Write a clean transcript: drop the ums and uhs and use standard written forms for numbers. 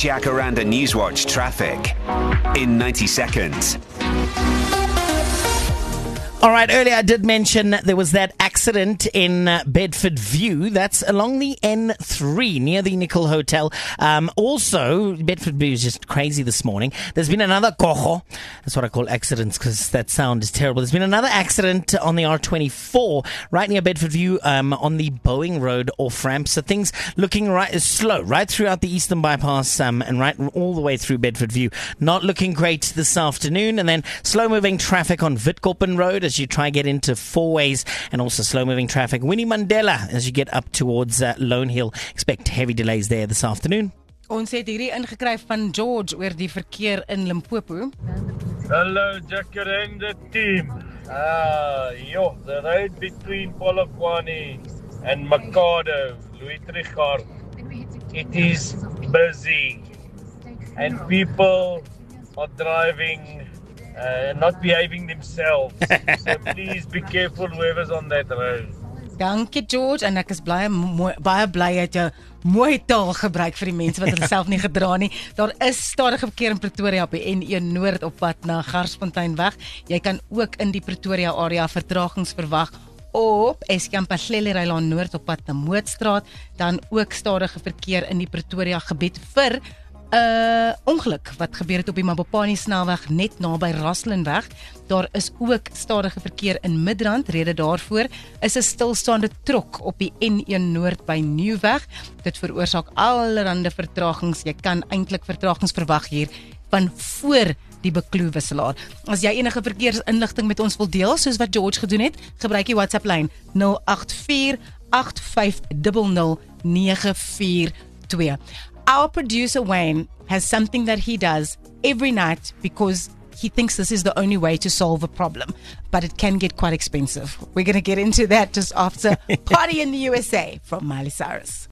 Jacaranda Newswatch traffic in 90 seconds. All right, earlier I did mention there was that accident in Bedford View. That's along the N3 near the Nickel Hotel. Also, Bedford View is just crazy this morning. There's been another cojo. That's what I call accidents because that sound is terrible. There's been another accident on the R24 right near Bedford View on the Boeing Road off-ramp. So things looking slow right throughout the Eastern Bypass and right all the way through Bedford View. Not looking great this afternoon. And then slow-moving traffic on Witkoppen Road as you try get into Four Ways, and also slow-moving traffic Winnie Mandela as you get up towards Lone Hill. Expect heavy delays there this afternoon. Ons het hierdie ingekry van George oor die verkeer in Limpopo. Hello, Jacaranda team. The road between Polokwane and Makado, Louis Trichardt, it is busy and people are driving not behaving themselves. So please be careful whoever's on that road. Dankie George, en ek is baie bly het jy mooi taal gebruik vir die mense wat hulle self nie gedra nie. Daar is stadige verkeer in Pretoria op die N1 Noord op pad na Garsfonteinweg. Jy kan ook in die Pretoria area vertragings verwag op Eskampa-Hlelereilaan Noord op pad na Mootstraat, dan ook stadige verkeer in die Pretoria gebied vir ongeluk wat gebeur het op die Mabopane snelweg net naby Rasselenweg. Daar is ook stadige verkeer in Midrand. Rede daarvoor is 'n stilstaande trok op die N1 Noord by Nieuwweg. Dit veroorsaak allerlei vertragings. Jy kan eintlik vertragings verwag hier van voor die Bekloo wisselaar. As jy enige verkeersinligting met ons wil deel, soos wat George gedoen het, gebruik die WhatsApp lyn 084 8500 942. Our producer Wayne has something that he does every night because he thinks this is the only way to solve a problem, but it can get quite expensive. We're going to get into that just after Party in the USA from Miley Cyrus.